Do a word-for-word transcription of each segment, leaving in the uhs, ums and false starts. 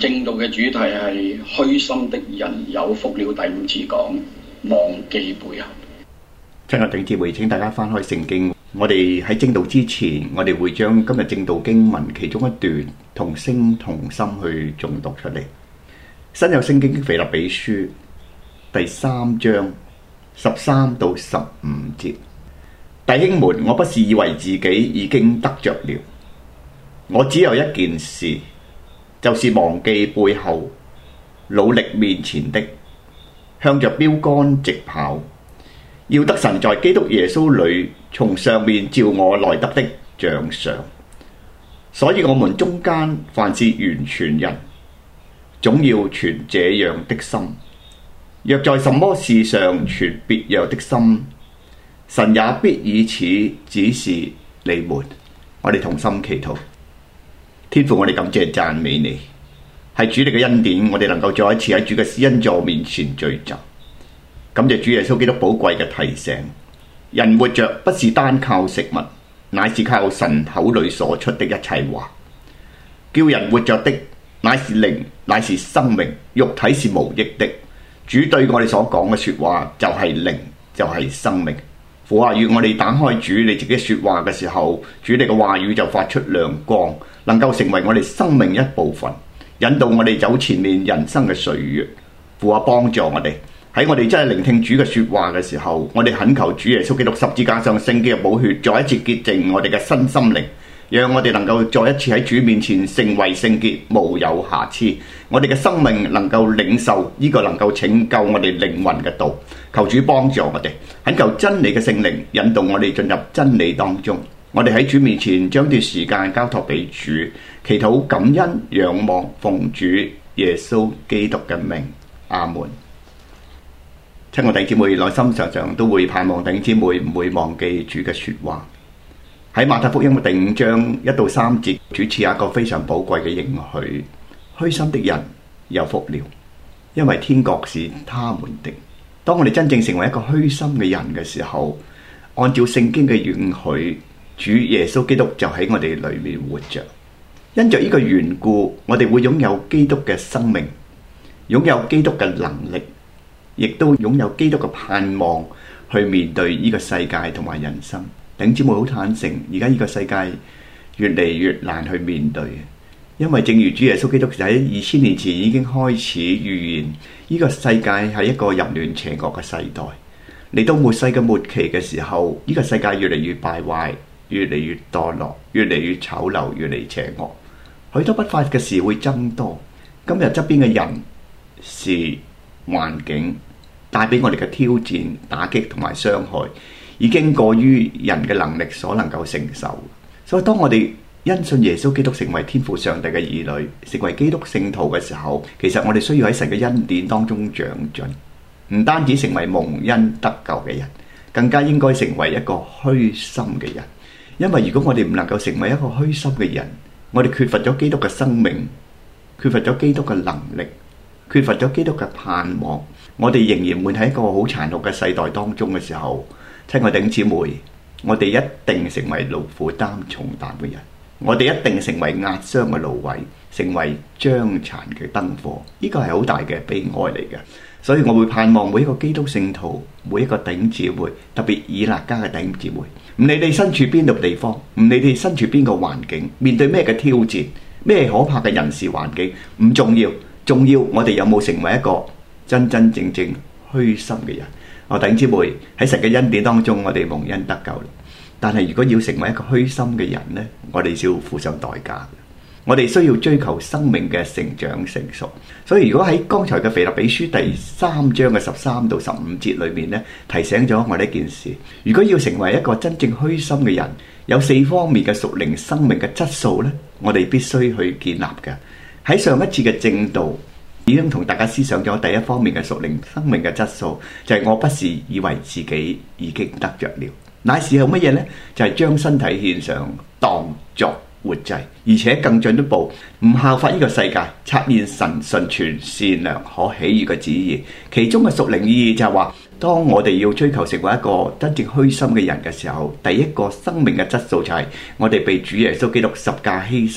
正道嘅主題係虛心的人有福了。第五次講忘記背後。 親愛的弟兄姊妹，請大家翻開聖經。我哋喺正道之前，我哋會將今日正道經文其中一段同聲同心去誦讀出嚟。新約聖經腓立比書第三章十三到十五節。弟兄們，我不是以為自己已經得着了，我只有一件事，就是忘記背後，努力面前的，向着標竿直跑，要得神在基督耶穌裏從上面召我來得的獎賞。所以我們中間凡是完全人，總要存這樣的心。若在什麼事上存別樣的心，神也必以此指示你們。我哋同心祈禱。天父，我哋感謝讚美你，係主你嘅恩典，我哋能夠再一次喺主嘅施恩座面前聚集。感謝主耶穌基督寶貴嘅提醒，人活着不是單靠食物，乃是靠神口裏所出的一切話。叫人活着的乃是靈，乃是生命，肉體是無益的。主對我哋所講嘅說話就係靈，就係生命。父啊，願我哋打開主你自己說話嘅時候，主你嘅話語就發出亮光，能夠成為我哋生命一部分，引導我哋走前面人生嘅歲月。父啊，幫助我哋喺我哋真係聆聽主嘅說話嘅時候，我哋懇求主耶穌基督十字架上聖潔嘅寶血再一次潔淨我哋嘅身心靈，讓我哋能夠再一次喺主面前成為聖潔，無有瑕疵。我哋嘅生命能夠領受呢個能夠拯救我哋靈魂嘅道。求主幫助我哋，懇求真理嘅聖靈引導我哋進入真理當中。我哋喺主面前將段時間交託俾主，祈禱感恩仰望，奉主耶穌基督嘅名，阿門。親愛弟兄姊妹，內心常常都會盼望弟兄姊妹唔會忘記主嘅說話。喺馬太福音嘅第五章一到三節，主賜一個非常寶貴嘅應許：虛心的人有福了，因為天國是他們的。當我哋真正成為一個虛心嘅人嘅時候，按照聖經嘅應許，主耶穌基督就喺我哋裏面活着。因着呢個緣故，我哋會擁有基督嘅生命，擁有基督嘅能力，亦都擁有基督嘅盼望去面對呢個世界同埋人生。弟兄姊妹，好坦誠，而家呢個世界越嚟越難去面對，因為正如主耶穌基督喺二千年前已經開始預言，呢個世界係一個淫亂邪惡嘅世代。嚟到末世嘅末期嘅時候，呢個世界越嚟越敗壞，越嚟越墮落，越嚟越醜陋，越嚟越邪惡，許多不法嘅事會增多。今日側邊嘅人事環境帶俾我哋嘅挑戰、打擊同埋傷害，已經過於人嘅能力所能夠承受。所以當我哋因信耶穌基督成為天父上帝嘅兒女，成為基督聖徒嘅時候，其實我哋需要喺神嘅恩典當中長進，唔單止成為蒙恩得救嘅人，更加應該成為一個虛心嘅人。因為如果我哋唔能夠成為一個虛心嘅人，我哋缺乏咗基督嘅生命，缺乏咗基督嘅能力，缺乏咗基督嘅盼望，我哋仍然會喺一個好殘酷嘅世代當中嘅時候，親愛弟兄姊妹，我哋一定成為勞苦擔重擔嘅人，我哋一定成為壓傷嘅蘆葦，成為將殘嘅燈火。呢個係好大嘅悲哀嚟嘅。所以我會盼望每一個基督聖徒，每一個弟兄姊妹，特別以勒家嘅弟兄姊妹，唔理你身處邊度地方，唔理你身處邊個環境，面對咩嘅挑戰，咩可怕嘅人事環境，唔重要，重要我哋有冇成為一個真真正正虛心嘅人。我弟兄姊妹，喺神嘅恩典當中，我哋蒙恩得救，但係如果要成為一個虛心嘅人呢，我哋需要付上代價。我哋需要追求生命嘅成長成熟。所以如果喺剛才嘅腓立比書第三章嘅十三到十五節裏面呢，提醒咗我呢件事。如果要成為一個真正虛心嘅人，有四方面嘅屬靈生命嘅質素呢，我哋必須去建立嘅。喺上一次嘅正道已經同大家思想咗第一方面嘅屬靈生命嘅質素，就係我不是以為自己已經得着了，乃是有乜嘢呢？就係將身體獻上當作活祭，而且更進一步，唔效法呢個世界，察驗神純全善良可喜悅嘅旨意。其中嘅屬靈意義就係話，當我哋要追求成為一個真正虛心嘅人嘅時候，第一個生命嘅質素就係我哋被主耶穌基督十架犧牲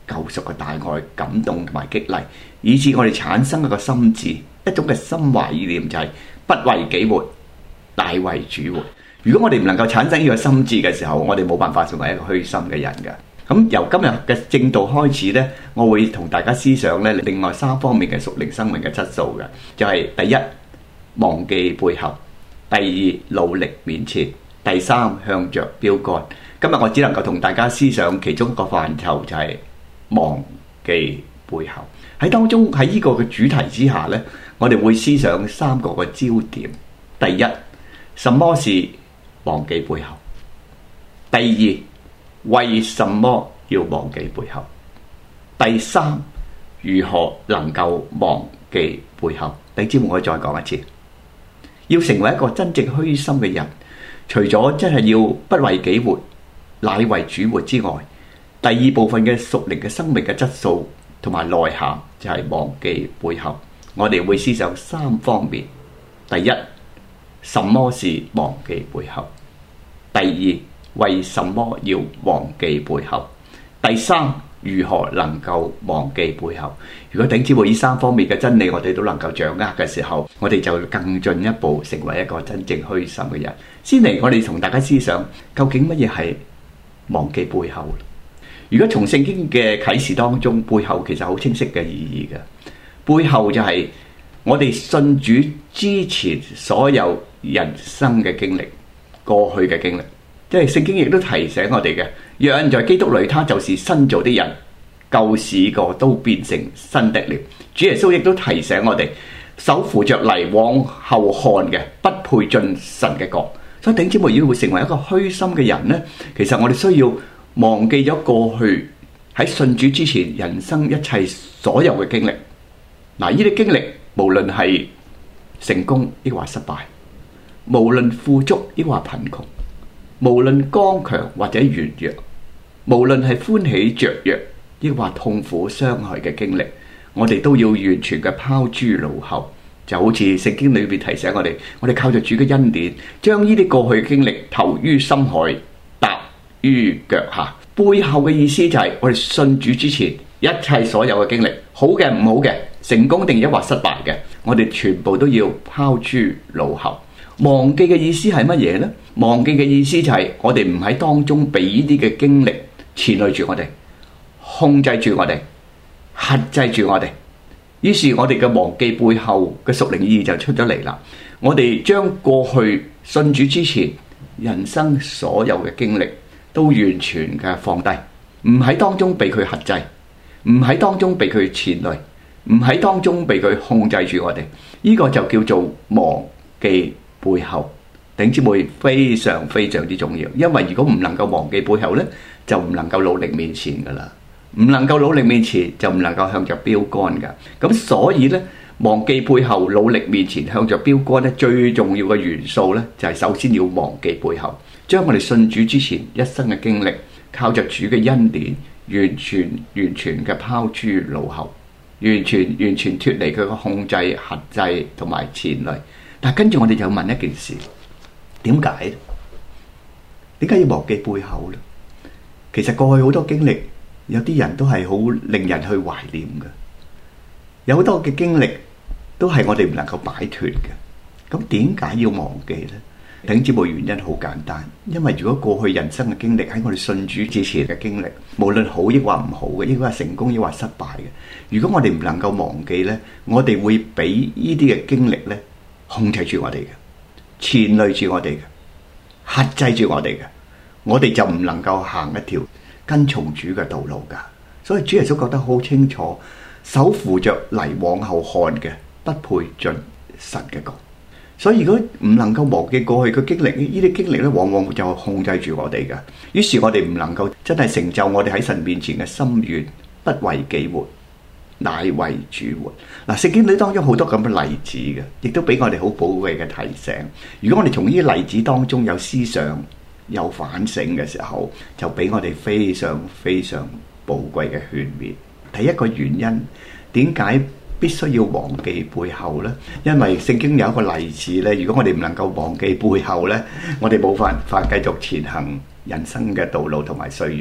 救贖嘅大愛感動同埋激勵，以致我哋產生一個心志，一種嘅心懷意念，就係不為己活，乃為主活。如果我哋唔能夠產生呢個心志嘅時候，我哋冇辦法成為一個虛心嘅人嘅。咁由今日嘅正道開始呢，我會同大家思想呢另外三方面嘅屬靈生命嘅質素嘅，就係第一，忘記背後；第二，努力面前；第三，向着標杆。今日我只能夠同大家思想其中一個範疇，就係忘記背後。喺當中喺呢個嘅主題之下呢，我哋會思想三個嘅焦點。第一，什麼是忘記背後？第二，為什麼要忘記背後？第三，如何能夠忘記背後？弟兄姊妹，我再講一次，要成為一個真正虛心嘅人，除咗真係要不為己活，乃為主活之外，第二部分嘅屬靈嘅生命嘅質素同埋內涵就係忘記背後。我哋會思想三方面。第一，什麼是忘記背後？第二，為什麼要忘記背後？第三，如何能夠忘記背後？如果頂知會呢三方面嘅真理我哋都能夠掌握嘅時候，我哋就更進一步成為一個真正虛心嘅人。先嚟我哋同大家思想，究竟乜嘢係忘記背後？如果從聖經嘅啟示當中，背後其實好清晰嘅意義嘅。背後就係我哋信主之前所有人生嘅經歷，過去嘅經歷。即係聖經亦都提醒我哋嘅，若人在基督裏，他就是新造的人，舊事過都變成新的了。主耶穌亦都提醒我哋，手扶着犁往後看嘅，不配進神嘅國。所以弟兄姊妹，要會成為一個虛心嘅人呢，其實我哋需要忘記咗過去喺信主之前人生一切所有嘅經歷。嗱，呢啲經歷無論係成功抑或失敗，無論富足抑或貧窮，無論剛強或者軟弱，無論係歡喜雀躍抑或痛苦傷害嘅經歷，我哋都要完全嘅拋諸腦後。就好似聖經裏邊提醒我哋，我哋靠着主嘅恩典，將呢啲過去嘅經歷投於深海，踏於腳下。背後嘅意思就係我哋信主之前一切所有嘅經歷，好嘅唔好嘅，成功定抑或失敗嘅，我哋全部都要拋諸腦後。忘記嘅意思係乜嘢呢？忘記嘅意思就係我哋唔喺當中被呢啲嘅經歷纏累住我哋，控制住我哋，轄制住我哋。於是我哋嘅忘記背後嘅屬靈意義就出咗嚟啦。我哋將過去信主之前人生所有嘅經歷都完全嘅放低，唔喺當中被佢轄制，唔喺當中被佢纏累，唔喺當中被佢控制住我哋。呢、這個就叫做忘記背後。弟兄姊妹，非常非常之重要，因為如果唔能夠忘記背後呢，就唔能夠努力面前噶啦。唔能夠努力面前，就唔能夠向着標杆噶。咁所以呢，忘記背後，努力面前，向着標杆呢，最重要嘅元素呢，就係首先要忘記背後，將我哋信主之前一生嘅經歷，靠着主嘅恩典，完全完全嘅拋諸腦後，完全完全脫離佢嘅控制、轄制同埋纏累。但係跟住我哋就問一件事：點解？點解要忘記背後呢？其實過去好多經歷。有啲人都係好令人去懷念嘅，有好多嘅經歷都係我哋唔能夠擺脫嘅。咁點解要忘記呢？弟兄姊妹，原因好簡單，因為如果過去人生嘅經歷喺我哋信主之前嘅經歷，無論好抑或唔好嘅，抑或係成功抑或失敗嘅，如果我哋唔能夠忘記呢，我哋會俾呢啲嘅經歷呢控制住我哋嘅，纏累住我哋嘅，轄制住我哋嘅，我哋就唔能夠行一條跟從主嘅道路噶。所以主耶穌覺得好清楚，手扶着犁往後看嘅，不配進神嘅國。所以如果唔能夠忘記過去嘅經歷，呢啲經歷咧往往就控制住我哋噶。於是我哋唔能夠真係成就我哋喺神面前嘅心願，不為己活，乃為主活。嗱，聖經裏當中好多咁嘅例子嘅，亦都俾我哋好寶貴嘅提醒。如果我哋從呢啲例子當中有思想、有反省嘅時候，就俾我哋非常非常寶貴嘅勸勉。第一個原因，點解必須要忘記背後呢？因為聖經有一個例子呢，如果我哋唔能夠忘記背後呢，我哋冇辦法繼續前行人生嘅道路同埋歲月。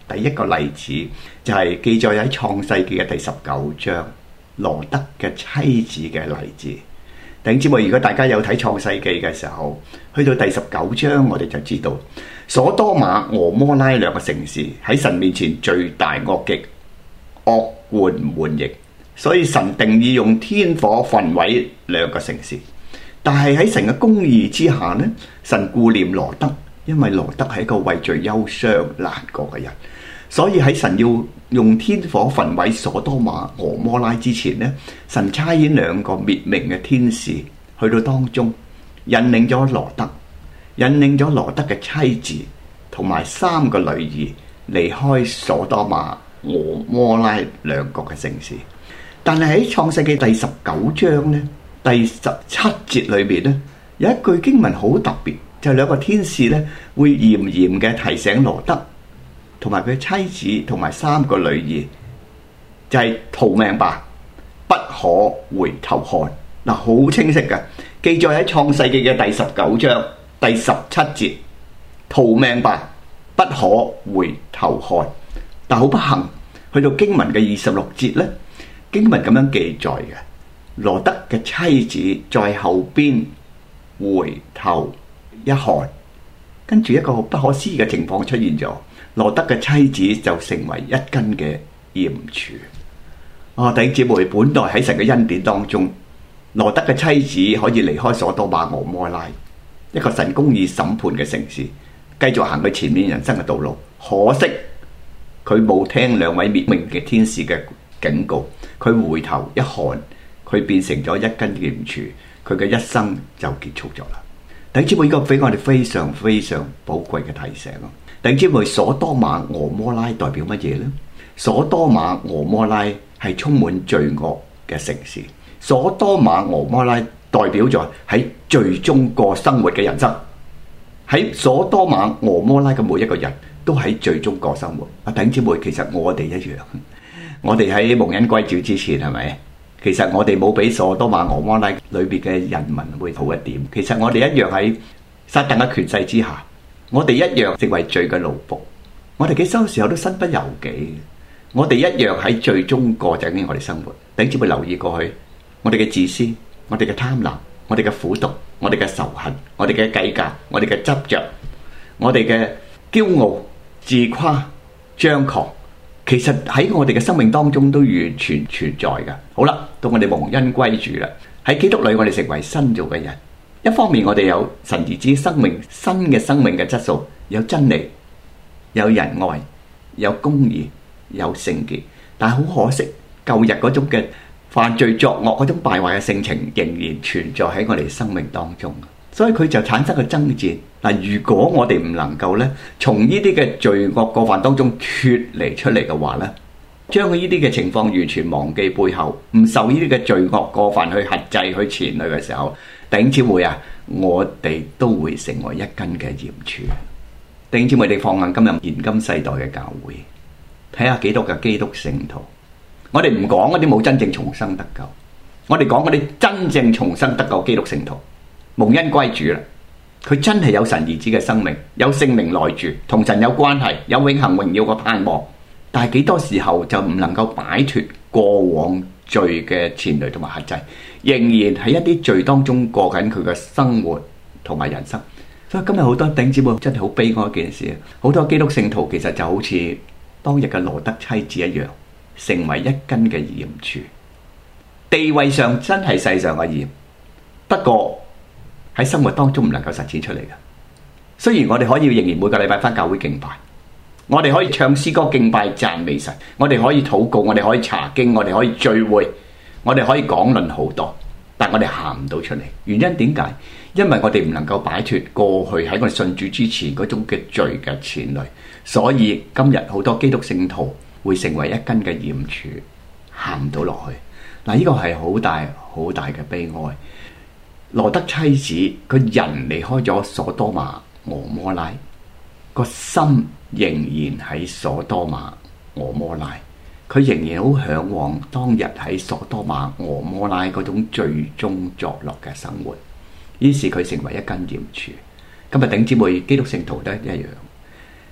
第一個例子就係記載喺創世記嘅第十九章羅得嘅妻子嘅例子。弟兄姊妹，如果大家有睇創世記嘅時候，去到第十九章，我哋就知道所多瑪俄摩拉兩個城市喺神面前罪大惡極，惡貫滿盈，所以神定意用天火焚毀兩個城市。但係喺神嘅公義之下呢，神顧念羅得，因為羅得係一個為罪憂傷難過嘅人，所以喺神要用天火焚毀所多瑪俄摩拉之前呢，神差遣兩個滅命嘅天使去到當中，引領咗羅得，引領咗羅得嘅妻子同埋三個女兒離開所多瑪俄摩拉兩個嘅城市。但係喺創世記第十九章呢，第十七節裏面呢，有一句經文好特別，就係兩個天使呢會嚴嚴嘅提醒羅得同埋佢妻子同埋三個女兒，就係逃命吧，不可回頭看。嗱，好清晰嘅記載喺創世記嘅第十九章第十七節，逃命吧，不可回頭看。但好不幸，去到經文嘅二十六節呢，經文咁樣記載嘅，羅得嘅妻子在後邊回頭一看，跟住一個不可思議嘅情況出現咗，羅得嘅妻子就成為一根嘅鹽柱。啊，弟兄姊妹，本來喺神嘅恩典當中，羅得嘅妻子可以離開所多瑪俄摩拉，一個神公義審判嘅城市，繼續行佢前面人生嘅道路。可惜佢冇聽兩位滅命嘅天使嘅警告，佢回頭一看，佢變成咗一根鹽柱，佢嘅一生就結束咗啦。弟兄姊妹，呢個俾我哋非常非常寶貴嘅提醒咯。弟兄姊妹，所多瑪俄摩拉代表乜嘢呢？所多瑪俄摩拉係充滿罪惡嘅城市，所多瑪俄摩拉代表咗喺罪中過生活嘅人生。喺所多瑪俄摩拉嘅每一個人都喺罪中過生活。啊，弟兄姊妹，其實我哋一樣，我哋喺蒙恩歸主之前係咪？其實我哋冇比所多瑪俄摩拉裏邊嘅人民會好一點。其實我哋一樣喺撒旦嘅權勢之下，我哋一樣成為罪嘅奴僕。我哋幾多時候都身不由己，我哋一樣喺罪中過緊我哋生活。弟兄姊妹留意過去，我哋嘅自私，我哋嘅貪婪，我哋嘅苦毒，我哋嘅仇恨，我哋嘅計較，我哋嘅執着，我哋嘅驕傲、自誇、張狂，其實喺我哋嘅生命當中都完全存在嘅。好啦，到我哋蒙恩歸主啦，喺基督裏我哋成為新造嘅人。一方面我哋有神兒子生命，新嘅生命嘅質素，有真理，有仁愛，有公義，有聖潔。但係好可惜，舊日嗰種嘅犯罪作惡嗰種敗壞嘅性情仍然存在喺我哋生命當中，所以佢就產生個爭戰。嗱，如果我哋唔能夠咧從呢啲嘅罪惡過犯當中脫離出嚟嘅話咧，將佢呢啲嘅情況完全忘記背後，唔受呢啲嘅罪惡過犯去轄制去纏累嘅時候，弟兄姊妹啊，我哋都會成為一根嘅鹽柱。弟兄姊妹，你放眼今日現今世代嘅教會，睇下幾多嘅基督聖徒。我哋唔講嗰啲冇真正重生得救，我哋講嗰啲真正重生得救基督聖徒，蒙恩歸主啦。佢真係有神兒子嘅生命，有聖靈內住，同神有關係，有永恆榮耀嘅盼望。但係幾多時候就唔能夠擺脫過往罪嘅纏累同埋轄制，仍然喺一啲罪當中過緊佢嘅生活同埋人生。所以今日好多弟兄姊妹真係好悲哀一件事，好多基督聖徒其實就好似當日嘅羅得妻子一樣，成為一根嘅鹽柱，地位上真係世上嘅鹽，不過喺生活當中唔能夠實踐出嚟嘅。雖然我哋可以仍然每個禮拜返教會敬拜，我哋可以唱詩歌敬拜讚美神，我哋可以禱告，我哋可以查經，我哋可以聚會，我哋可以講論好多，但我哋行唔到出嚟。原因點解？因為我哋唔能夠擺脫過去喺我哋信主之前嗰種嘅罪嘅纏累，所以今日好多基督聖徒會成為一根嘅鹽柱，行唔到落去。嗱，呢個係好大好大嘅悲哀。羅得妻子佢人離開咗所多瑪俄摩拉，個心仍然喺所多瑪俄摩拉，佢仍然好向往當日喺所多瑪俄摩拉嗰種罪中作樂嘅生活，於是佢成為一根鹽柱。今日弟兄姊妹，基督聖徒都一樣，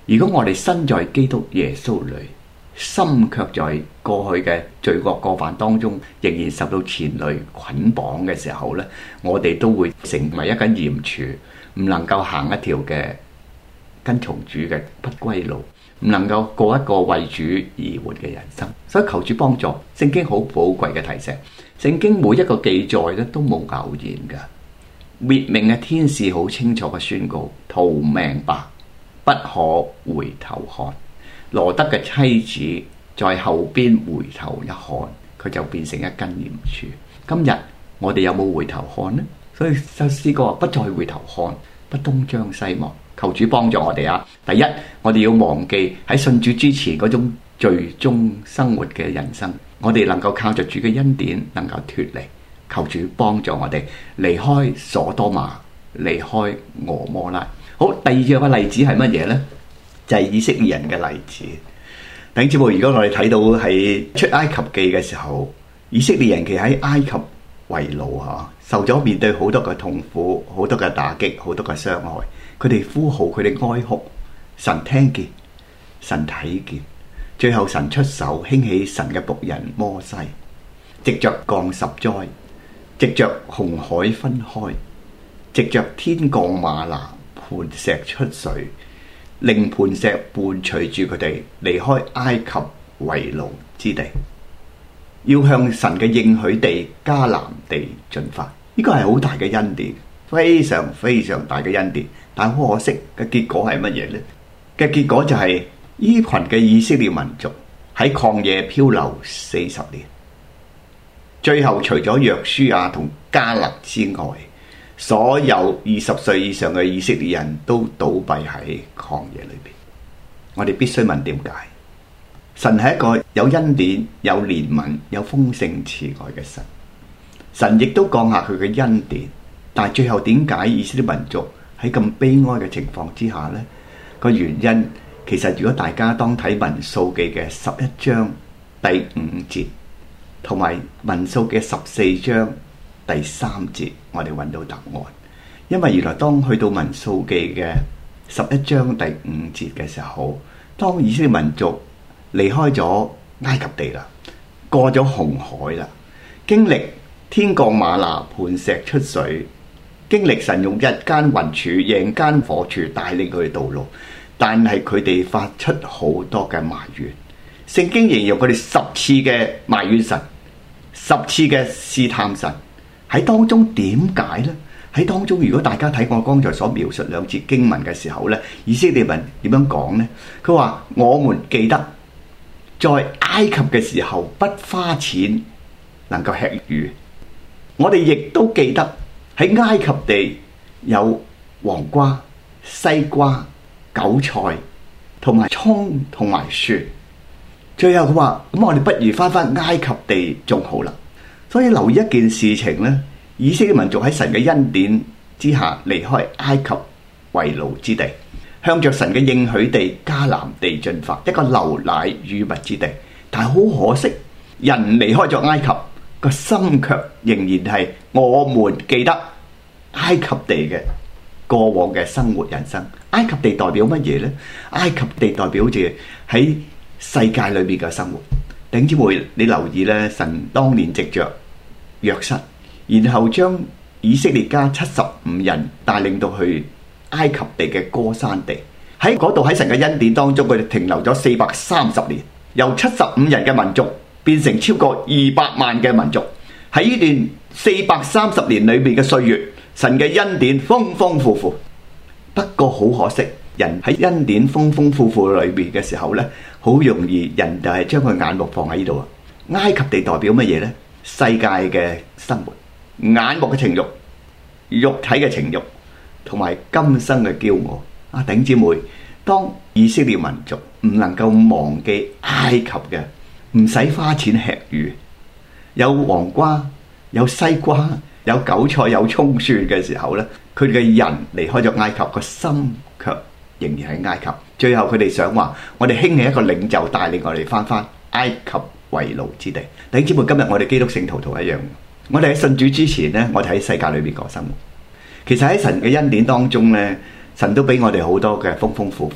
如果我哋身在基督耶穌裏，心卻在過去嘅罪惡過犯當中，仍然受到牽累捆綁嘅時候呢，我哋都會成為一根鹽柱，唔能夠行一條嘅跟從主嘅不歸路，唔能夠過一個為主而活嘅人生。所以求主幫助，聖經好寶貴嘅提醒，聖經每一個記載咧都冇偶然噶。滅命嘅天使好清楚嘅宣告：逃命吧，不可回頭看。羅德嘅妻子在後邊回頭一看，佢就變成一根鹽柱。今日我哋有冇回頭看呢？所以就詩歌話：不再回頭看，不東張西望。求主幫助我哋啊！第一，我哋要忘記喺信主之前嗰種罪中生活嘅人生，我哋能夠靠着主嘅恩典，能夠脫離。求主幫助我哋離開所多瑪，離開俄摩拉。好，第二個例子係乜嘢呢？就係、是、以色列人嘅例子。弟兄姊妹，如果我哋睇到喺出埃及記嘅時候，以色列人其實喺埃及為奴吓，受咗面對好多嘅痛苦，好多嘅打擊，好多嘅傷害。佢哋呼號，佢哋哀哭，神聽見，神睇見，最後神出手興起神嘅僕人摩西，藉着降十災，藉着紅海分開，藉着天降嗎哪，磐石出水，令磐石伴隨住佢哋離開埃及為奴之地，要向神嘅應許地迦南地進發。呢個係好大嘅恩典，非常非常大嘅恩典。但好可惜嘅結果係乜嘢呢？嘅結果就係呢群嘅以色列民族喺曠野漂流四十年，最後除咗約書亞同迦勒之外，所有二十歲以上嘅以色列人都倒斃喺曠野裏邊。我哋必須問點解？神係一個有恩典、有憐憫、有豐盛慈愛嘅神，神亦都降下佢嘅恩典，但係最後點解以色列民族喺咁悲哀嘅情況之下呢？個原因其實如果大家當睇民數記嘅十一章第五節，同埋民數記十四章第三節，我哋揾到答案。因為原來當去到民數記嘅十一章第五節嘅時候，當以色列民族離開咗埃及地啦，過咗紅海啦，經歷天降嗎哪，磐石出水，經歷神用日間雲柱、夜間火柱帶領佢哋道路，但係佢哋發出好多嘅埋怨。聖經形容佢哋十次嘅埋怨神，十次嘅試探神。喺當中點解呢？喺當中，如果大家睇我剛才所描述兩節經文嘅時候呢，以色列人點樣講呢？佢話：我們記得在埃及嘅時候不花錢能夠吃魚，我哋亦都記得喺埃及地有黃瓜、西瓜、韭菜同埋蔥同埋蒜。最後佢話：咁我哋不如翻返埃及地仲好啦。所以留意一件事情呢，以色列民族喺神嘅恩典之下離開埃及為奴之地，向着神嘅應許地迦南地進發，一個流奶與蜜之地。但係好可惜，人離開咗埃及，個心卻仍然係我們記得埃及地嘅過往嘅生活人生。埃及地代表乜嘢呢？埃及地代表住喺世界裏面嘅生活。弟兄姊妹，你留意咧，神當年藉着約瑟，然後將以色列家七十五人帶領到去埃及地嘅歌珊地，喺嗰度喺神嘅恩典當中，佢哋停留咗四百三十年，由七十五人嘅民族變成超過二百萬嘅民族。喺呢段四百三十年裏面嘅歲月，神嘅恩典豐豐富富。不過好可惜，人喺恩典豐豐富富裏面嘅時候呢，好容易人就係將佢眼目放喺呢度啊。埃及地代表乜嘢呢？世界嘅生活、眼目嘅情慾、肉體嘅情慾，同埋今生嘅驕傲。啊，弟兄姊妹，當以色列民族唔能夠忘記埃及嘅，唔使花錢吃魚，有黃瓜、有西瓜、有韭菜、有蔥蒜嘅時候呢，佢哋嘅人離開咗埃及，個心卻仍然喺埃及。最後佢哋想話：我哋興起一個領袖帶領我哋翻翻埃及為奴之地。弟兄姊妹，今日我哋基督聖徒同一樣，我哋喺信主之前呢，我哋喺世界裏面過生活。其實喺神嘅恩典當中呢，神都俾我哋好多嘅豐豐富富嘅。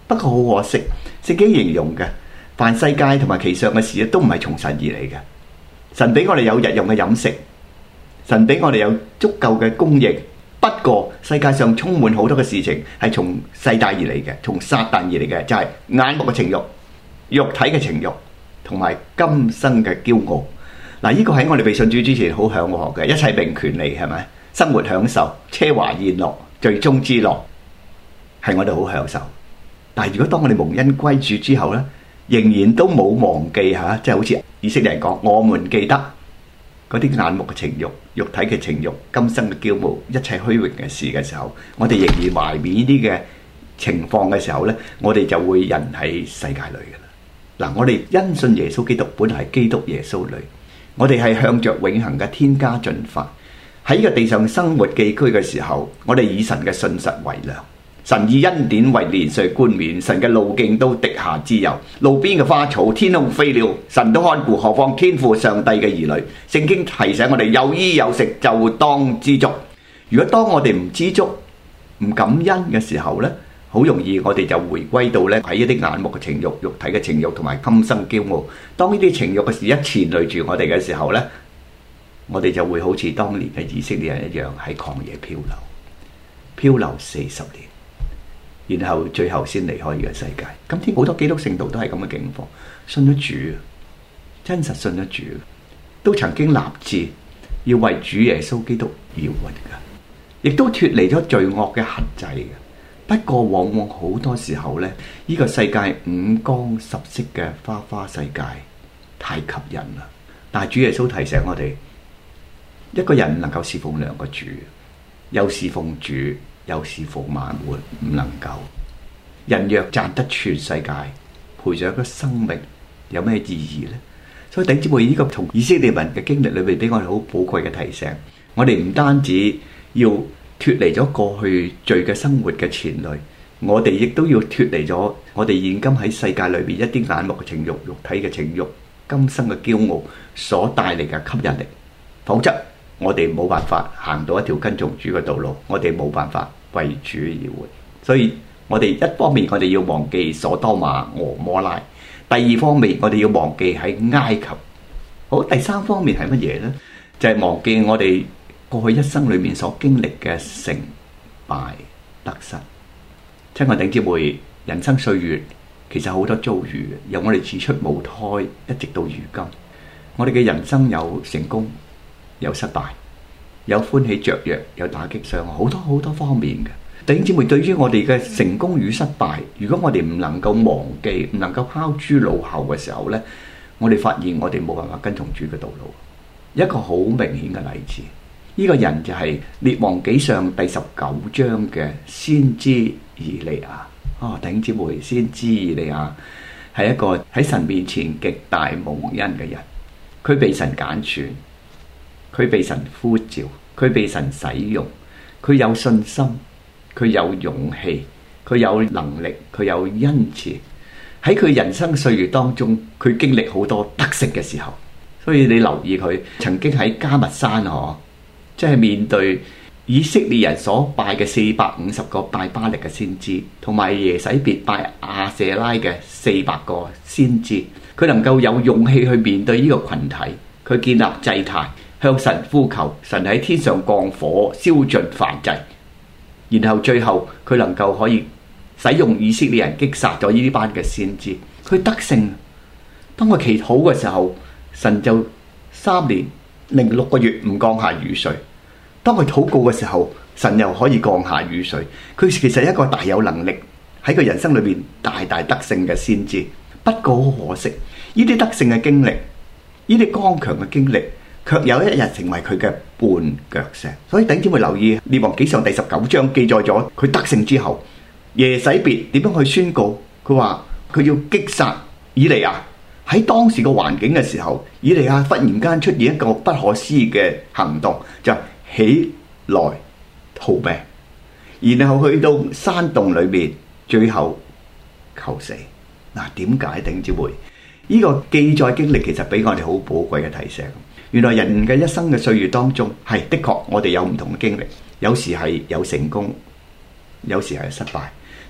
不過好可惜，聖經形容嘅凡世界同埋其上嘅事都唔係從神而嚟嘅。神俾我哋有日用嘅飲食，神俾我哋有足夠嘅供應。不過世界上充滿好多嘅事情係從世界而嚟嘅，從撒旦而嚟嘅，就係眼目嘅情慾、肉體嘅情慾同埋今生嘅驕傲。嗱，呢個喺我哋被信主之前好向往嘅，一切名權利，係咪？生活享受、奢華宴樂、最終之樂，係我哋好享受。但係如果當我哋蒙恩歸主之後呢，仍然都冇忘記吓，即係好似以色列人講，我們記得嗰啲眼目嘅情慾、肉體嘅情慾、今生嘅驕傲、一切虛榮嘅事嘅時候，我哋仍然懷緬呢啲嘅情況嘅時候呢，我哋就會人喺世界裏噶啦。嗱，我哋因信耶穌基督，本來係基督耶穌裏，我哋係向着永恆嘅天家進發。喺呢個地上生活寄居嘅時候，我哋以神嘅信實為糧，神以恩典為年歲冠冕，神嘅路徑都滴下脂油，路邊嘅花草、天空飛鳥，神都看顧，何況天父上帝嘅兒女。聖經提醒我哋有衣有食就當知足。如果當我哋唔知足、唔感恩嘅時候呢，好容易我哋就回歸到呢喺一啲眼目嘅情慾、肉體嘅情慾同埋今生驕傲。當呢啲情慾嘅事一纏累住我哋嘅時候呢，我哋就會好似當年嘅以色列人一樣喺曠野漂流，漂流四十年，然後最後先離開呢個世界。今天好多基督聖徒都係咁嘅境況，信咗主，真實信咗主，都曾經立志要為主耶穌基督而活嘅，亦都脫離咗罪惡嘅限制嘅。不過往往好多時候呢，呢個世界五光十色嘅花花世界太吸引啦。但係主耶穌提醒我哋，一個人唔能夠侍奉兩個主，又侍奉主，又侍奉萬物，唔能夠。人若賺得全世界，賠咗一個生命，有咩意義呢？所以弟兄姊妹，呢個從以色列民嘅經歷裏面俾我哋好寶貴嘅提醒。我哋唔單止要脫離咗過去罪嘅生活嘅牽累，我哋亦都要脫離咗我哋現今喺世界裏邊一啲眼目嘅情慾、肉體嘅情慾、今生嘅驕傲所帶嚟嘅吸引力，否則我哋冇辦法行到一條跟從主嘅道路，我哋冇辦法為主而活。所以我哋一方面我哋要忘記所多瑪、俄摩拉，第二方面我哋要忘記喺埃及。好，第三方面係乜嘢呢？就係忘記我哋過去一生裏面所經歷嘅成敗得失。親愛弟兄姊妹，人生歲月其實好多遭遇，由我哋自出母胎一直到如今，我哋嘅人生有成功，有失敗，有歡喜雀躍，有打擊傷，好多好多方面嘅。弟兄姊妹，對於我哋嘅成功與失敗，如果我哋唔能夠忘記，唔能夠拋諸腦後嘅時候呢，我哋發現我哋冇辦法跟從主嘅道路。一個好明顯嘅例子，呢、這個人就係列王紀上第十九章嘅先知以利亞。啊，弟兄姊妹，先知以利亞係一個喺神面前極大蒙恩嘅人，佢被神揀選，佢被神呼召，佢被神使用，佢有信心，佢有勇氣，佢有能力，佢有恩慈。喺佢人生歲月當中，佢經歷好多得勝嘅時候，所以你留意佢曾經喺迦密山嗬，即係面對以色列人所拜嘅四百五十個拜巴力嘅先知，同埋耶洗別拜亞舍拉嘅四百個先知，佢能夠有勇氣去面對呢個群體，佢建立祭壇，向神呼求，神喺天上降火燒盡燔祭，然後最後佢能夠可以使用以色列人擊殺咗呢班嘅先知，佢得勝。當佢祈禱嘅時候，神就三年零六個月唔降下雨水。當佢禱告嘅時候，神又可以降下雨水。佢其實係一個大有能力喺佢人生裏面大大得勝嘅先知。不過好可惜，呢啲得勝嘅經歷，呢啲剛強嘅經歷，卻有一日成為佢嘅絆腳石。所以弟兄姊妹留意，列王紀上第十九章記載咗佢得勝之後，耶洗別點樣去宣告？佢話佢要擊殺以利亞。喺當時個環境嘅時候，以利亞忽然間出現一個不可思議嘅行動，就起來逃命，然後去到山洞裏面，最後求死。嗱，點解弟兄姊妹？呢個記載經歷其實俾我哋好寶貴嘅提醒。原來人嘅一生嘅歲月當中，係的確我哋有唔同嘅經歷，有時係有成功，有時係失敗。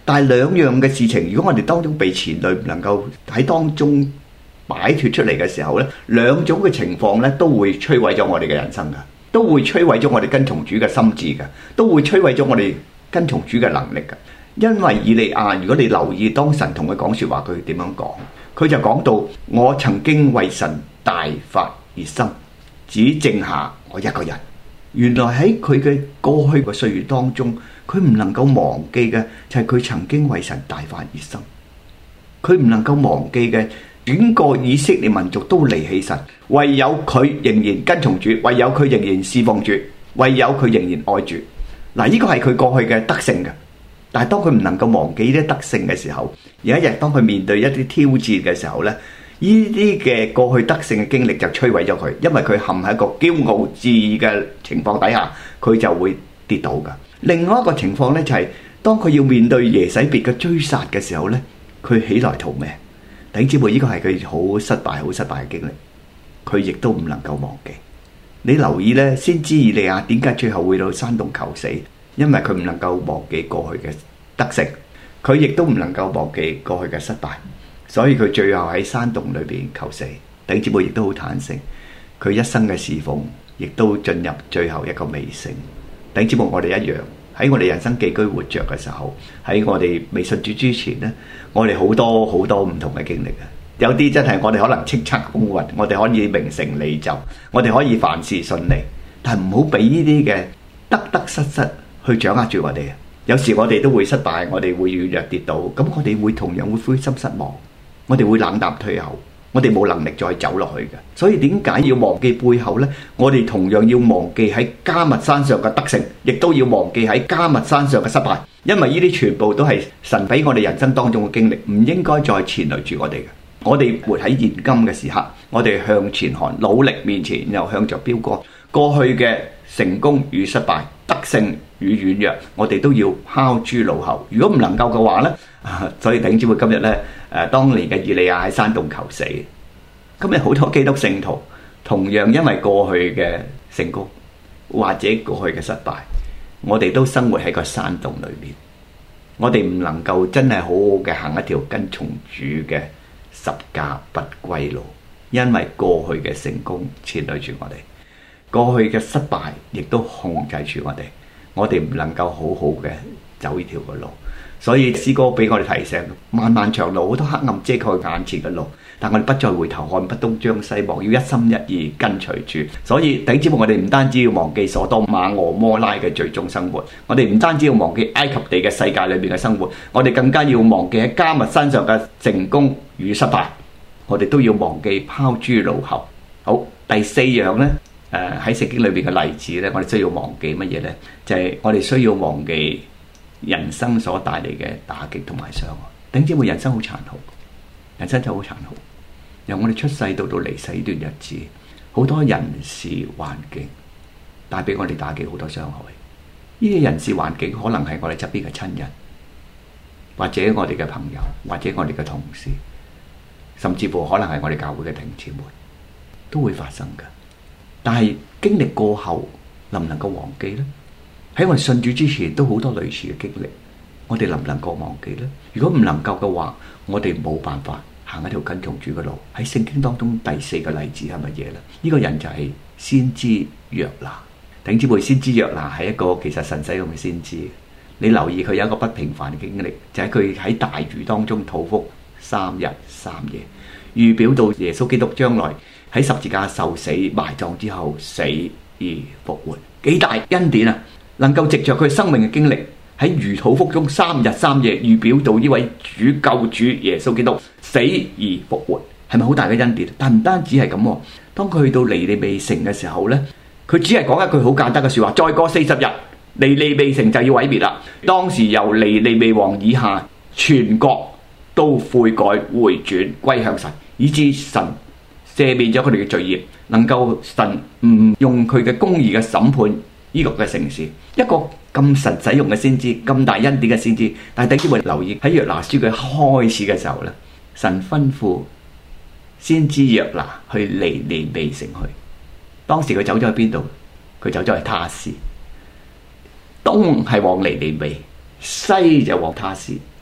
但係兩樣嘅事情，如果我哋當中被纏累，唔能夠喺當中擺脫出嚟嘅時候呢，兩種嘅情況呢都會摧毀咗我哋嘅人生㗎，都會摧毀咗我哋跟從主嘅心智㗎，都會摧毀咗我哋跟從主嘅能力㗎。因為以利亞，如果你留意當神同佢講說話，佢點樣講？佢就講到我曾經為神大發熱心，只剩下我一個人。原來喺佢嘅過去嘅歲月當中，佢唔能夠忘記嘅就係佢曾經為神大發熱心。佢唔能夠忘記嘅，整個以色列民族都離棄神，唯有佢仍然跟從主，唯有佢仍然侍奉主，唯有佢仍然愛主。嗱，呢個係佢過去嘅德性嘅。但係當佢唔能夠忘記呢啲德性嘅時候，有一日當佢面對一啲挑戰嘅時候咧，呢啲嘅過去德性嘅經歷就摧毀咗佢，因為佢陷喺一個驕傲自義嘅情況底下，佢就會跌倒噶。另外一個情況咧就係、是、當佢要面對耶洗別嘅追殺嘅時候咧，佢起來逃命。弟兄姊妹，呢個係佢好失敗、好失敗嘅經歷，佢亦都唔能夠忘記。你留意咧，先知以利亞點解最後會到山洞求死？因為佢唔能夠忘記過去嘅德性，佢亦都唔能夠忘記過去嘅失敗，所以佢最後喺山洞裏邊求死。弟兄姊妹亦都好坦誠，佢一生嘅侍奉亦都進入最後一個尾聲。弟兄姊妹，我哋一樣喺我哋人生寄居活着嘅時候，喺我哋未信主之前呢，我哋好多好多唔同嘅經歷嘅。有啲真係我哋可能叱咤風雲，我哋可以名成利就，我哋可以凡事順利，但係唔好俾呢啲嘅得得失失去掌握住我哋。有時我哋都會失敗，我哋會軟弱跌倒，咁我哋會同樣會灰心失望，我哋會冷淡退後，我哋冇能力再走落去嘅。所以點解要忘記背後呢？我哋同樣要忘記喺迦密山上嘅德性，亦都要忘記喺迦密山上嘅失敗，因為呢啲全部都係神俾我哋人生當中嘅經歷，唔應該再纏累住我哋嘅。我哋活喺現今嘅時刻，我哋向前看，努力面前，然後向着標杆。過去嘅成功與失敗，得勝與軟弱，我哋都要拋諸腦後。如果唔能夠嘅話呢，啊、所以弟兄姊妹今日呢，誒、啊，當年嘅以利亞喺山洞求死。今日好多基督聖徒同樣因為過去嘅成功或者過去嘅失敗，我哋都生活喺個山洞裏面。我哋唔能夠真係好好嘅行一條跟從主嘅十架不歸路，因為過去嘅成功纏累住我哋。過去嘅失敗亦都控制住我哋，我哋唔能夠好好嘅走呢條嘅路。所以詩歌俾我哋提醒，漫漫長路好多黑暗遮蓋眼前嘅路，但我哋不再回頭看，不東張西望，要一心一意跟隨主。所以弟兄姊妹，我哋唔單止要忘記所多瑪俄摩拉嘅最終生活，我哋唔單止要忘記埃及地嘅世界裏面嘅生活，我哋更加要忘記喺迦密山上嘅成功與失敗，我哋都要忘記拋諸腦後。好，第四樣呢，誒喺聖經裏邊嘅例子咧，我哋需要忘記乜嘢咧？就係、是、我哋需要忘記人生所帶嚟嘅打擊同埋傷害。弟兄姊妹，人生好殘酷，人生就好殘酷。由我哋出世到到離世呢段日子，好多人事環境帶俾我哋打擊，好多傷害。呢啲人事環境可能係我哋側邊嘅親人，或者我哋嘅朋友，或者我哋嘅同事，甚至乎可能係我哋教會嘅弟兄姊妹，都會發生㗎。但係經歷過後能唔能夠忘記呢？喺我哋信主之前都好多類似嘅經歷，我哋能唔能夠忘記呢？如果唔能夠嘅話，我哋冇辦法行一條跟從主嘅路。喺聖經當中第四個例子係乜嘢呢？呢、這個人就係先知約拿。弟兄姊妹，先知約拿係一個其實神使用嘅先知。你留意佢有一個不平凡嘅經歷，就係佢喺大魚當中肚腹三日三夜，預表到耶穌基督將來喺十字架受死埋葬之後死而復活，幾大恩典啊！能夠藉着佢生命嘅經歷喺魚肚腹中三日三夜，預表到呢位主救主耶穌基督死而復活，係咪好大嘅恩典？但唔單止係咁，當佢去到尼尼微城嘅時候呢，佢只係講一句好簡單嘅說話：再過四十日，尼尼微城就要毀滅啦。當時由尼尼微王以下，全國都悔改回轉歸向神，以致神赦免咗佢哋嘅罪孽，能夠神唔用佢嘅公義嘅審判呢個嘅城市。一個咁神使用嘅先知，咁大恩典嘅先知，但係弟兄姊妹留意喺約拿書嘅開始嘅時候咧，神吩咐先知約拿去尼尼微城去。當時佢走咗去邊度？佢走咗去他施，東係往尼尼微，西就往他施。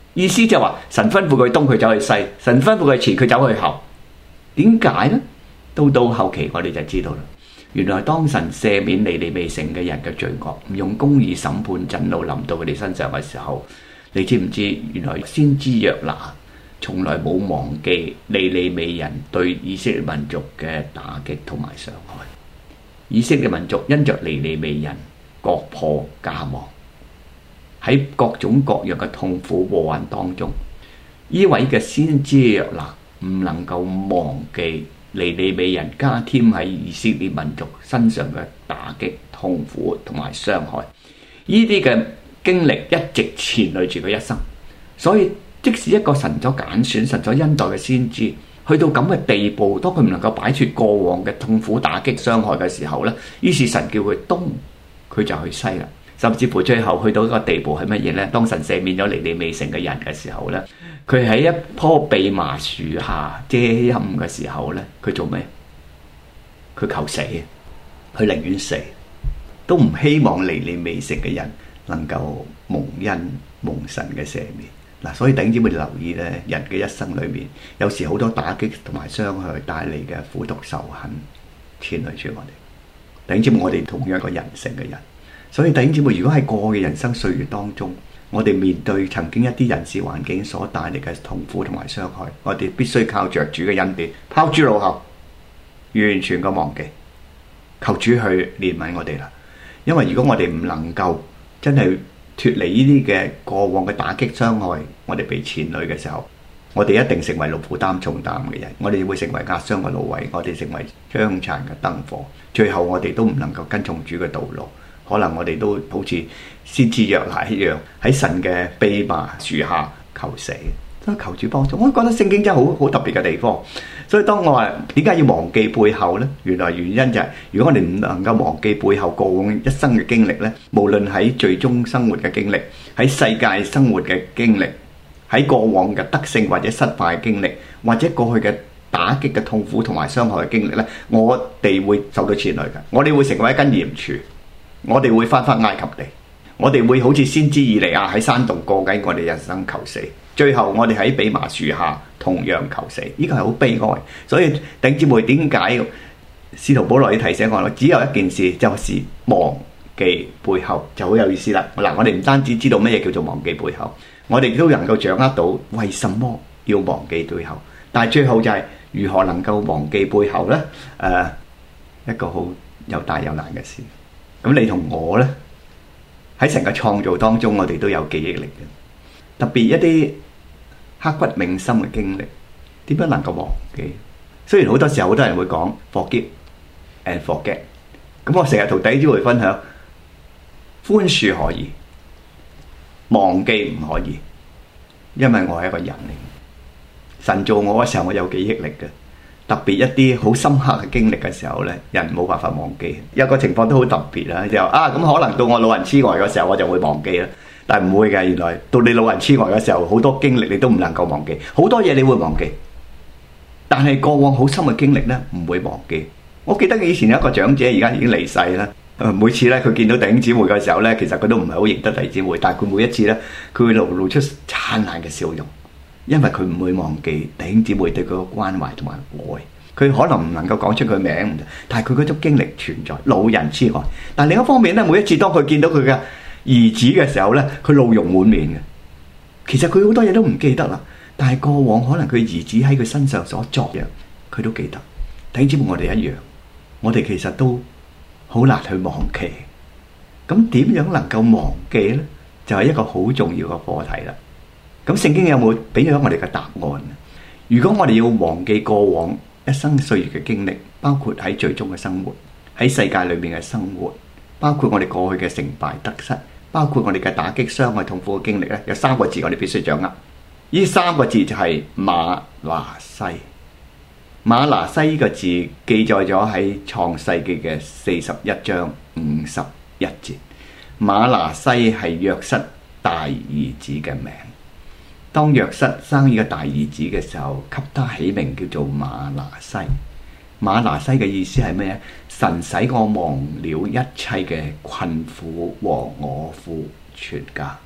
意思就係話神吩咐佢東，佢走去西；神吩咐佢前，佢走去後。點解呢？到到後期我哋就知道啦。原來當神赦免尼尼微城嘅人嘅罪惡，唔用公義審判震怒臨到佢哋身上嘅時候，你知唔知原來先知約拿從來冇忘記尼尼微人對以色列民族嘅打擊同埋傷害。以色列民族因着尼尼微人國破家亡，喺各種各樣嘅痛苦禍患當中，呢位嘅先知約拿唔能夠忘記尼尼微人加添喺以色列民族身上嘅打擊、痛苦同埋傷害，呢啲嘅經歷一直纏累住佢一生。所以即使一個神所揀選、神所恩待嘅先知，去到咁嘅地步，當佢唔能夠擺脫過往嘅痛苦、打擊、傷害嘅時候呢，於是神叫佢東，佢就去西啦。甚至乎最後去到一個地步係乜嘢呢？當神赦免咗尼尼微城嘅人嘅時候呢，佢喺一棵蓖麻樹下遮陰嘅時候呢，佢做咩？佢求死，佢寧願死，都唔希望尼尼微城嘅人能夠蒙恩蒙神嘅赦免。嗱，所以弟兄姊妹留意咧，人嘅一生裏面，有時好多打擊同埋傷害帶嚟嘅苦毒仇恨，牽累住我哋。弟兄姊妹，我哋同樣一個人性嘅人，所以弟兄姊妹，如果喺過去嘅人生歲月當中，我哋面對曾經一啲人事環境所帶嚟嘅痛苦同埋傷害，我哋必須靠着主嘅恩典，拋諸腦後，完全嘅忘記，求主去憐憫我哋啦。因為如果我哋唔能夠真係脫離呢啲嘅過往嘅打擊傷害，我哋被纏累嘅時候，我哋一定成為勞苦擔重擔嘅人，我哋會成為壓傷嘅蘆葦，我哋成為將殘嘅燈火，最後我哋都唔能夠跟從主嘅道路，可能我哋都好似先知約拿一樣，喺神嘅蓖麻樹下求死，都求主幫助。我覺得聖經真係好好特別嘅地方。所以當我話點解要忘記背後呢？原來原因就係、是、如果我哋唔能夠忘記背後過往一生嘅經歷呢，無論喺罪中生活嘅經歷，喺世界生活嘅經歷，喺過往嘅得勝或者失敗嘅經歷，或者過去嘅打擊嘅痛苦同埋傷害嘅經歷呢，我哋會受到牽累嘅。我哋會成為一根鹽柱，我哋會翻返埃及地，我哋會好似先知以利亞喺山洞過緊我哋人生求死，最後我哋喺蓖麻樹下同樣求死，呢個係好悲哀。所以弟兄姊妹，點解使徒保羅要提醒我？只有一件事，就是忘記背後，就好有意思啦。嗱，我哋唔單止知道乜嘢叫做忘記背後，我哋都能夠掌握到為什麼要忘記背後。但係最後就係如何能夠忘記背後呢？誒、呃，一個好又大又難嘅事。咁你同我呢，喺成個創造當中，我哋都有記憶力嘅，特別一啲刻骨銘心嘅經歷，點樣能夠忘記？雖然好多時候好多人會講 forgive and forget， 咁我成日同弟兄姊妹分享，寬恕可以，忘記唔可以，因為我係一個人嚟。神做我嘅時候，我有記憶力嘅。特別一啲好深刻嘅經歷嘅時候呢，人冇辦法忘記。有個情況都好特別啦，就啊咁可能到我老人痴呆嘅時候，我就會忘記啦。但係唔會嘅，原來到你老人痴呆嘅時候，好多經歷你都唔能夠忘記，好多嘢你會忘記。但係過往好深嘅經歷呢，唔會忘記。我記得以前有一個長者，而家已經離世啦。每次呢，佢見到弟兄姊妹嘅時候呢，其實佢都唔係好認得弟兄姊妹，但係佢每一次呢，佢會露露出燦爛嘅笑容。因為佢唔會忘記弟兄姊妹對佢嘅關懷同埋愛，佢可能唔能夠講出佢名，但係佢嗰種經歷存在，老人痴呆。但另一方面咧，每一次當佢見到佢嘅兒子嘅時候咧，佢怒容滿面嘅。其實佢好多嘢都唔記得啦，但係過往可能佢兒子喺佢身上所作嘅，佢都記得。弟兄姊妹，我哋一樣，我哋其實都好難去忘記。咁點樣能夠忘記咧？就係一個好重要嘅課題啦。咁聖經有冇俾咗我哋嘅答案？如果我哋要忘記過往一生歲月嘅經歷，包括喺罪中嘅生活，喺世界裏面嘅生活，包括我哋過去嘅成敗得失，包括我哋嘅打擊傷害痛苦嘅經歷咧，有三個字我哋必須掌握。呢三個字就係瑪拿西。瑪拿西呢個字記載咗喺創世記嘅四十一章五十一節。瑪拿西係約瑟大兒子嘅名。當約瑟生呢個大兒子嘅時候，給他起名叫做瑪拿西。瑪拿西嘅意思係咩？神使我忘了一切嘅困苦和我父全家。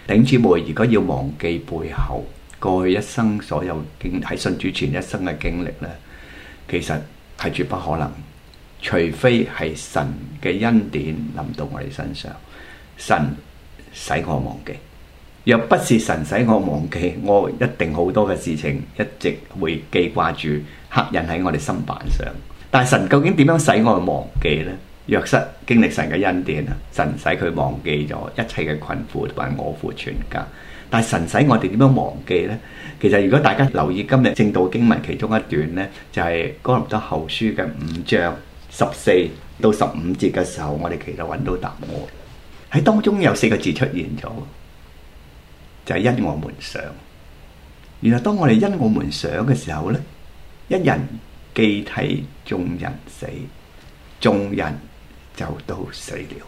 弟兄姊妹，如果要忘記背後過去一生所有經喺信主前一生嘅經歷呢，其實係絕不可能，除非係神嘅恩典臨到我哋身上，神使我忘記。若不是神使我忘記，我一定好多嘅事情一直會記掛住，刻印喺我哋心板上。但係神究竟點樣使我忘記呢？約瑟經歷神嘅恩典啊，神使佢忘記咗一切嘅困苦同埋我父全家。但係神使我哋點樣忘記呢？其實如果大家留意今日正道經文其中一段呢，就係哥林多後書嘅五章十四到十五節嘅時候，我哋其實揾到答案。喺當中有四個字出現咗，就係因我們想。原來當我哋因我們想嘅時候呢，一人既替眾人死，眾人就都死了。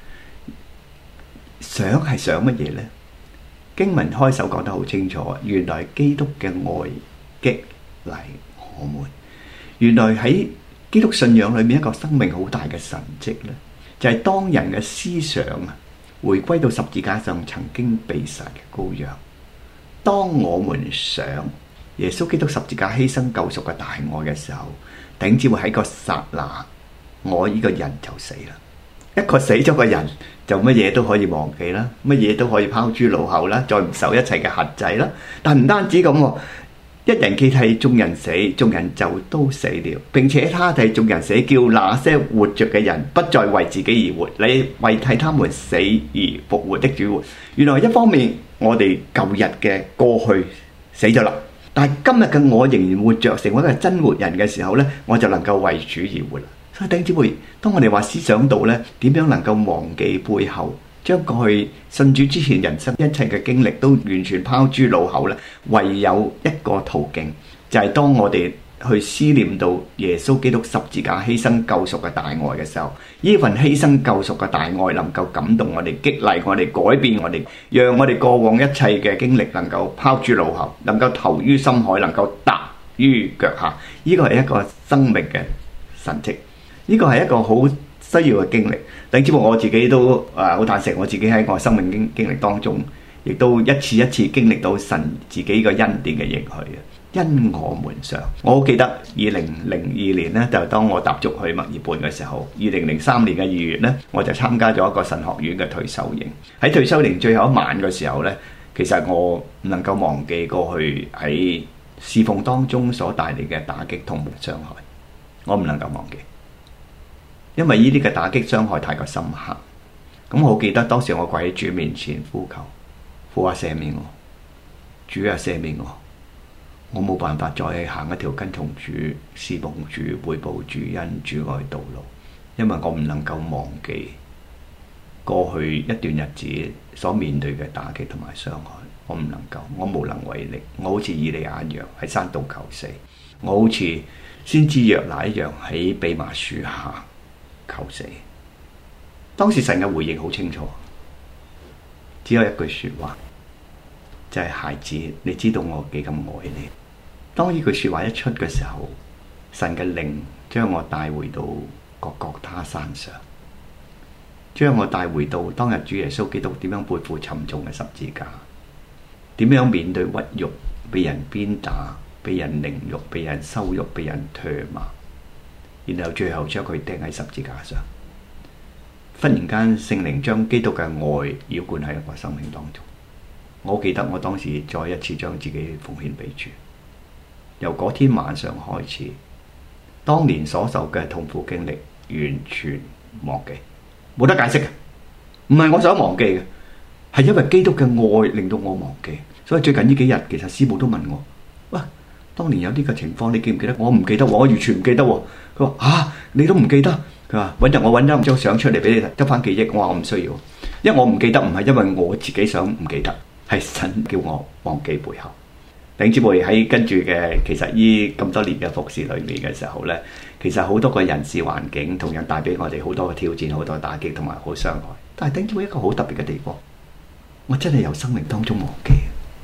想係想乜嘢呢？經文開首講得好清楚，原來基督嘅愛激勵我們。原來喺基督信仰裏面一個生命好大嘅神蹟呢，就係當人嘅思想啊回歸到十字架上曾經被殺嘅羔羊。當我們想耶穌基督十字架犧牲救贖嘅大愛嘅時候，頂只會喺個剎那，我呢個人就死啦。一個死咗嘅人就乜嘢都可以忘記啦，乜嘢都可以拋諸腦後啦，再唔受一切嘅轄制啦。但唔單止咁，一人既替眾人死，眾人就都死了，並且他替眾人死，叫那些活着嘅人不再為自己而活，你為替他們死而復活的主活。原來一方面我哋舊日嘅過去死咗啦，但係今日嘅我仍然活着，成為一個真活人嘅時候呢，我就能夠為主而活啦。所以弟兄姊妹，當我哋話思想到呢，點樣能夠忘記背後，將過去信主之前人生一切嘅經歷都完全拋諸腦後呢，唯有一個途徑，就係當我哋去思念到耶穌基督十字架犧牲救贖嘅大愛嘅時候，呢份犧牲救贖嘅大愛能夠感動我哋，激勵我哋，改變我哋，讓我哋過往一切嘅經歷能夠拋諸腦後，能夠投於深海，能夠踏於腳下。呢個係一個生命嘅神蹟，呢個係一個好需要嘅經歷。等之我自己都啊好坦誠，我自己喺我生命經經歷當中，亦都一次一次經歷到神自己個恩典嘅應許啊！因我們想，我好記得二零零二年呢，就當我踏足去墨爾本嘅時候，二零零三年嘅二月呢，我就參加咗一個神學院嘅退休營。喺退休營最後一晚嘅時候呢，其實我唔能夠忘記過去喺侍奉當中所帶嚟嘅打擊同傷害，我唔能夠忘記，因為呢啲嘅打擊傷害太過深刻。咁我好記得當時我跪喺主面前呼求，父啊赦免我，主啊赦免我。我冇辦法再行一條跟從主、侍奉主、背報主恩、主愛道路，因為我唔能夠忘記過去一段日子所面對嘅打擊同埋傷害。我唔能夠，我無能為力。我好似以利亞一樣喺山洞求死，我好似先知約拿一樣喺蓖麻樹下求死。當時神嘅回應好清楚，只有一句說話，就係孩子，你知道我幾咁愛你。當呢句說話一出嘅時候，神嘅靈將我帶回到各各他山上，將我帶回到當日主耶穌基督點樣背負沉重嘅十字架，點樣面對屈辱，被人鞭打，被人凌辱，被人羞辱，被人唾罵，然後最後將佢釘喺十字架上。忽然間聖靈將基督嘅愛澆灌喺我生命當中。我記得我當時再一次將自己奉獻俾主。由嗰天晚上開始，當年所受嘅痛苦經歷完全忘記，冇得解釋嘅，唔係我想忘記嘅，係因為基督嘅愛令到我忘記。所以最近呢幾日，其實師母都問我：喂，當年有呢個情況，你記唔記得？我唔記得，我完全唔記得。佢話：啊，你都唔記得？佢話：揾日我揾咗張相出嚟俾你得翻記憶。我話我唔需要，因為我唔記得，唔係因為我自己想唔記得，係神叫我忘記背後。弟兄姊妹，喺跟住嘅，其實呢咁多年嘅服侍裏面嘅時候呢，其實好多個人事環境同樣帶俾我哋好多嘅挑戰、好多打擊同埋好傷害。但係弟兄姊妹，一個好特別嘅地方，我真係由生命當中忘記。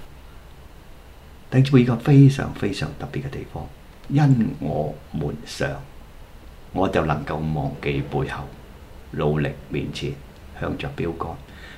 弟兄姊妹，一個非常非常特別嘅地方，因我們想，我就能夠忘記背後，努力面前，向着標杆。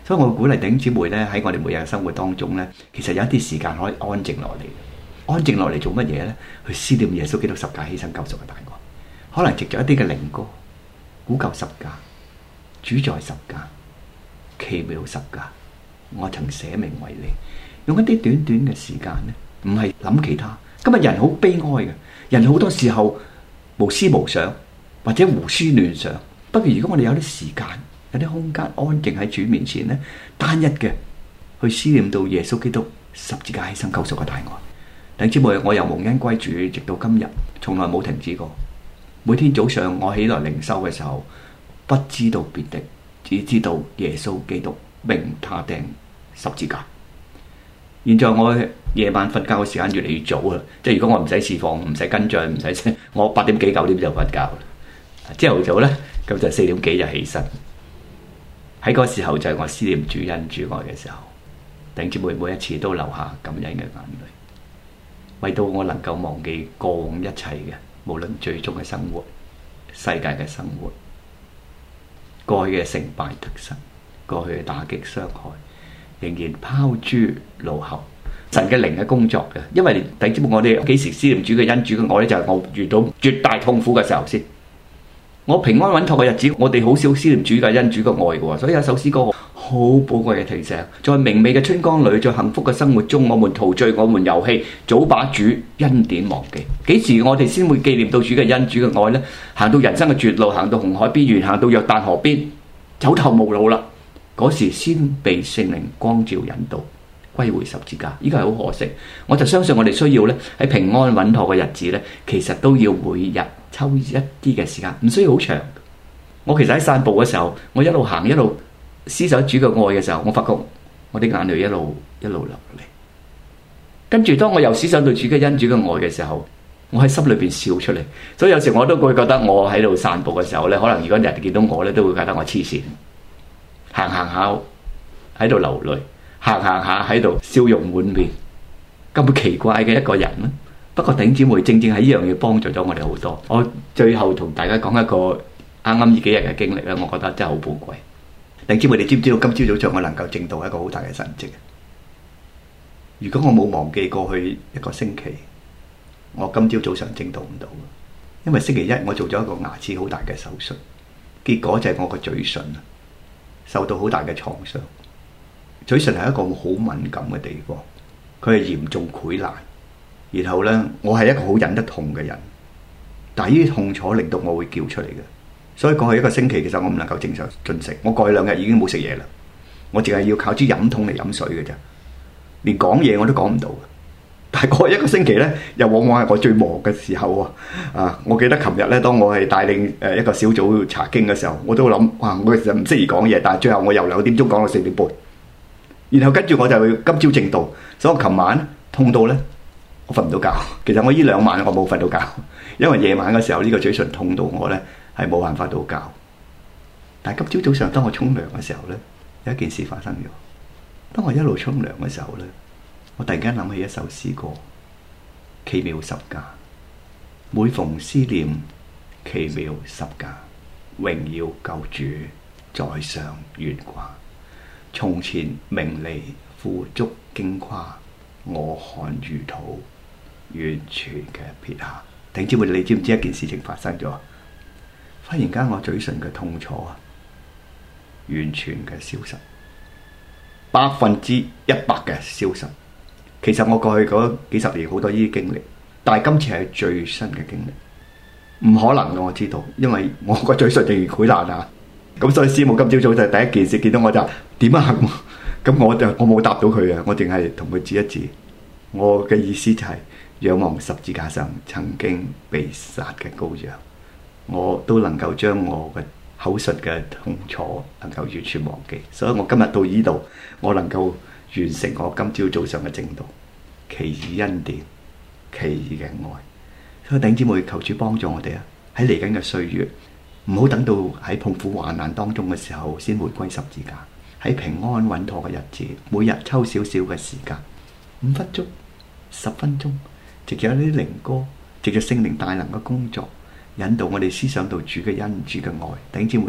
所以我鼓勵弟兄姊妹咧，喺我哋每日嘅生活當中咧，其實有一啲時間可以安靜落嚟，安靜落嚟做乜嘢咧？去思念耶穌基督十架犧牲救贖嘅大愛，可能藉著一啲嘅靈歌，古舊十架，主在十架，奇妙十架，我曾捨命為你，用一啲短短嘅時間咧，唔係諗其他。今日人好悲哀嘅，人好多時候無思無想，或者胡思亂想。不過如果我哋有啲時間，有啲空間，安靜喺主面前咧，單一嘅去思念到耶穌基督十字架犧牲救贖嘅大愛。弟兄姊妹，我由蒙恩歸主，直到今日，從來冇停止過。每天早上我起來靈修嘅時候，不知道別的，只知道耶穌基督命他釘十字架。現在我夜晚瞓覺嘅時間越嚟越早啦，即係如果我唔使侍奉，唔使跟進，唔使我八點幾九點就瞓覺啦。朝頭早咧，咁就四點幾就起身。喺嗰個時候就係我思念主恩主愛嘅時候，弟兄姊妹每一次都流下感恩嘅眼淚，為到我能夠忘記過往一切嘅，無論最終嘅生活、世界嘅生活、過去嘅成敗得失、過去嘅打擊傷害，仍然拋諸腦後。神嘅靈嘅工作嘅，因為弟兄姊妹，我哋幾時思念主嘅恩主嘅愛咧？就係我遇到絕大痛苦嘅時候先。我平安穩妥嘅日子，我哋好少思念主嘅恩主嘅愛嘅，所以有首詩歌好寶貴嘅提醒，在明媚嘅春光裏，在幸福嘅生活中，我們陶醉，我們遊戲，早把主恩典忘記。幾時我哋先會紀念到主嘅恩主嘅愛呢？行到人生嘅絕路，行到紅海邊緣，行到約旦河邊，走投無路啦，嗰時先被聖靈光照引導，歸回十字架。呢個係好可惜。我就相信我哋需要咧，喺平安穩妥嘅日子咧，其實都要每日抽一啲嘅時間，唔需要好長。我其實喺散步嘅時候，我一路行一路思想主嘅愛嘅時候，我發覺我啲眼淚一路一路流嚟。跟住當我又思想到主嘅恩主嘅愛嘅時候，我喺心裏邊笑出嚟。所以有時我都會覺得我喺度散步嘅時候咧，可能如果人哋見到我咧，都會覺得我黐線，行行下喺度流淚，行行下喺度笑容滿面，咁奇怪嘅一個人咧。不過弟兄姊妹，正正係呢樣嘢幫助咗我哋好多。我最後同大家講一個啱啱呢幾日嘅經歷咧，我覺得真係好寶貴。弟兄姊妹，你知唔知道今朝早上我能夠證道係一個好大嘅神蹟？如果我冇忘記過去一個星期，我今朝早上證道唔到，因為星期一我做咗一個牙齒好大嘅手術，結果就係我個嘴唇受到好大嘅創傷。嘴唇係一個好敏感嘅地方，佢係嚴重潰爛。然後呢，我係一個好忍得痛嘅人，但係呢啲痛楚令到我會叫出嚟嘅。所以過去一個星期，其實我唔能夠正常進食。我過去兩日已經冇食嘢啦，我淨係要靠支飲筒嚟飲水嘅啫，連講嘢我都講唔到。但係過去一個星期呢，又往往係我最忙嘅時候啊！啊，我記得琴日呢，當我係帶領誒一個小組查經嘅時候，我都諗哇，我其實唔適宜講嘢，但係最後我由兩點鐘講到四點半，然後跟住我就今朝證道，所以我琴晚痛到呢，我瞓唔到覺。其實我呢兩晚我冇瞓到覺，因為夜晚嘅時候呢個嘴唇痛到我呢係冇辦法到覺。但係今朝早上當我沖涼嘅時候呢，有一件事發生咗。當我一路沖涼嘅時候呢，我突然間諗起一首詩歌，奇妙十架。每逢思念奇妙十架，榮耀救主在上懸掛。從前名利富足矜誇，我看如土完全嘅撇下。弟兄姊妹，你知唔知一件事情發生咗？忽然間我嘴唇嘅痛楚啊，完全嘅消失，百分之一百嘅消失。其實我過去嗰幾十年好多呢啲經歷，但係今次係最新嘅經歷，唔可能嘅，我知道，因為我個嘴唇仍然潰爛啊。咁所以師母今朝早就第一件事見到我就點啊，咁我就我冇答到佢啊，我淨係同佢指一指，我嘅意思就係仰望十字架上曾經被殺嘅羔羊，我都能夠將我嘅口述嘅痛楚能夠完全忘記。所以我今日到呢度，我能夠完成我今朝早上嘅證道，奇異恩典，奇異嘅愛。所以弟兄姊妹，求主幫助我哋啊！喺嚟緊嘅歲月，唔好等到喺痛苦患難當中嘅時候先回歸十字架。喺平安穩妥嘅日子，每日抽少少嘅時間，五分鐘、十分鐘，藉著一啲靈歌，藉著聖靈大能嘅工作，引導我哋思想到主嘅恩、主嘅愛。弟兄姊妹，日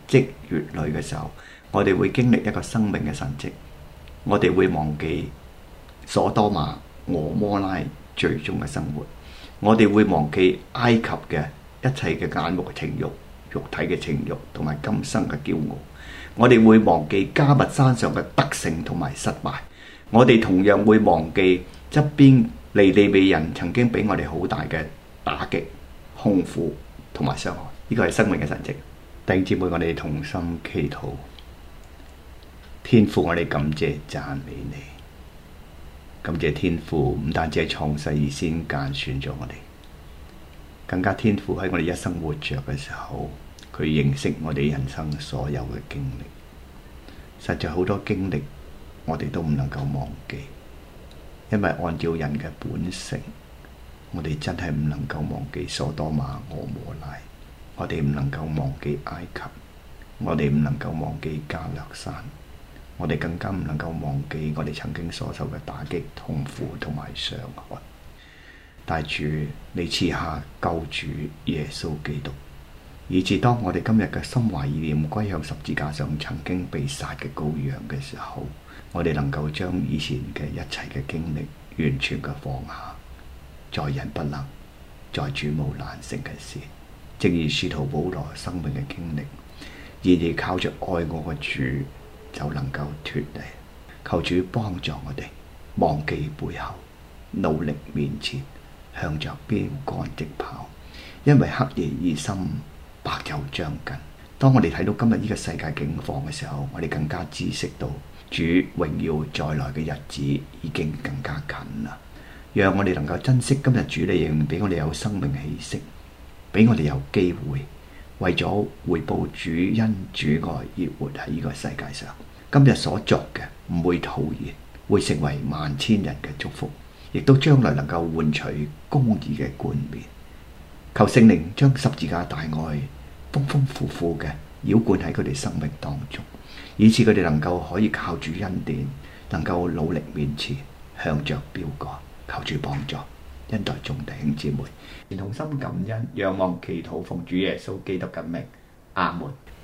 積月累嘅時候，我哋會經歷一個生命嘅神蹟，我哋會忘記所多瑪、俄摩拉最終嘅生活，我哋會忘記埃及嘅一切嘅眼目情慾、肉體嘅情慾同埋今生嘅驕傲，我哋會忘記迦密山上嘅得勝同埋失敗，我哋同樣會忘記側邊尼尼微人曾經俾我哋好大嘅打擊、痛苦同埋傷害。呢個係生命嘅神蹟。弟兄姊妹，我哋同心祈禱。天父，我哋感謝讚美你，感謝天父唔單止係創世以先揀選咗我哋，更加天父喺我哋一生活着嘅時候，佢認識我哋人生所有嘅經歷。實在好多經歷我哋都唔能夠忘記，因為按照人嘅本性，我哋真係唔能夠忘記所多瑪、俄摩拉，我哋唔能夠忘記埃及，我哋唔能夠忘記加略山，我哋更加唔能夠忘記我哋曾經所受嘅打擊、痛苦同埋傷害。但主，你賜下救主耶穌基督，以致當我哋今日嘅心懷意念歸向十字架上曾經被殺嘅羔羊嘅時候，我哋能夠將以前嘅一切嘅經歷完全嘅放下。在人不能，在主無難成嘅事。正如使徒保羅生命嘅經歷，然而靠着愛我嘅主就能夠脫離。求主幫助我哋忘記背後，努力面前，向着標杆直跑。因為黑夜已深，白晝將近。當我哋睇到今日呢個世界境況嘅時候，我哋更加知識到主榮耀再來嘅日子已經更加近啦。讓我哋能夠珍惜今日主你仍俾我哋有生命氣息，俾我哋有機會為咗回報主因主愛而活喺呢個世界上。今日所作嘅唔會徒然，會成為萬千人嘅祝福，亦都將來能夠換取公義嘅冠冕。求聖靈將十字架大愛豐豐富富嘅澆灌喺佢哋生命當中，以致佢哋能夠可以靠住恩典，能夠努力面前，向着標杆。求主幫助，恩待眾弟兄姊妹，同心感恩，仰望祈禱，奉主耶穌基督嘅名，阿門。